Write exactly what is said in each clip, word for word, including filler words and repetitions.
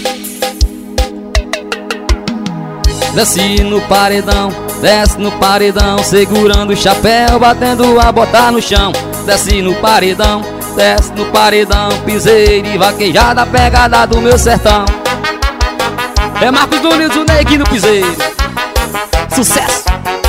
Desce no paredão, desce no paredão, segurando o chapéu, batendo a bota no chão. Desce no paredão, desce no paredão, piseira e vaquejada, pegada do meu sertão. É Marcos Nunes, o Neguinho do Piseiro. Sucesso!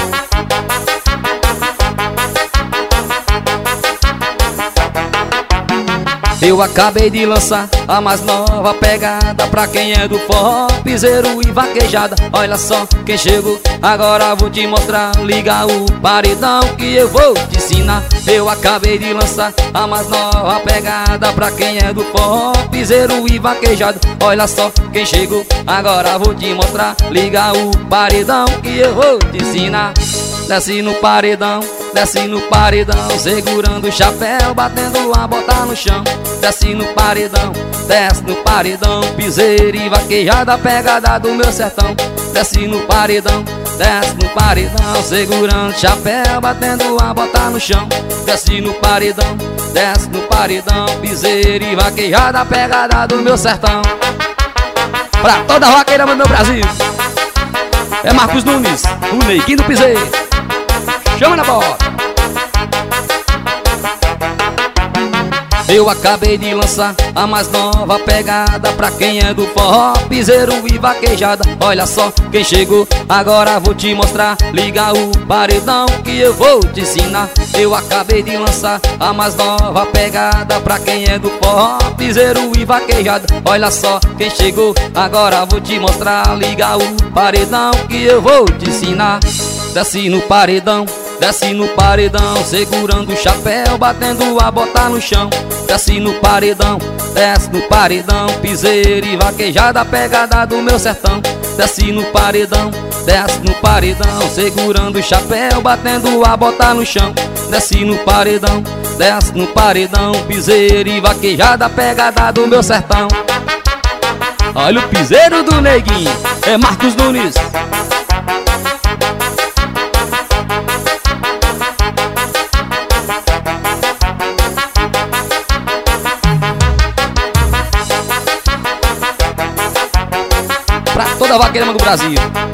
Eu acabei de lançar a mais nova pegada pra quem é do forró, piseiro e vaquejada. Olha só quem chegou, agora vou te mostrar. Liga o paredão que eu vou te ensinar. Eu acabei de lançar a mais nova pegada pra quem é do forró, piseiro e vaquejada. Olha só quem chegou, agora vou te mostrar. Liga o paredão que eu vou te ensinar. Desce no paredão, desce no paredão, segurando o chapéu, batendo a bota no chão. Desce no paredão, desce no paredão, piseira e vaquejada, pegada do meu sertão. Desce no paredão, desce no paredão, segurando o chapéu, batendo a bota no chão. Desce no paredão, desce no paredão, piseira e vaquejada, pegada do meu sertão. Pra toda a vaqueira do meu Brasil, é Marcos Nunes, o Neguinho do Piseiro. Chama na bola! Eu acabei de lançar a mais nova pegada pra quem é do forró, piseiro e vaquejada. Olha só quem chegou, agora vou te mostrar. Liga o paredão que eu vou te ensinar. Eu acabei de lançar a mais nova pegada pra quem é do forró, piseiro e vaquejada. Olha só quem chegou, agora vou te mostrar. Liga o paredão que eu vou te ensinar. Desce no paredão, desce no paredão, segurando o chapéu, batendo a bota no chão. Desce no paredão, desce no paredão, piseira e vaquejada, pegada do meu sertão. Desce no paredão, desce no paredão, segurando o chapéu, batendo a bota no chão. Desce no paredão, desce no paredão, piseira e vaquejada, pegada do meu sertão. Olha o piseiro do Neguinho, é Marcos Nunes. Pra toda a vaqueira do Brasil.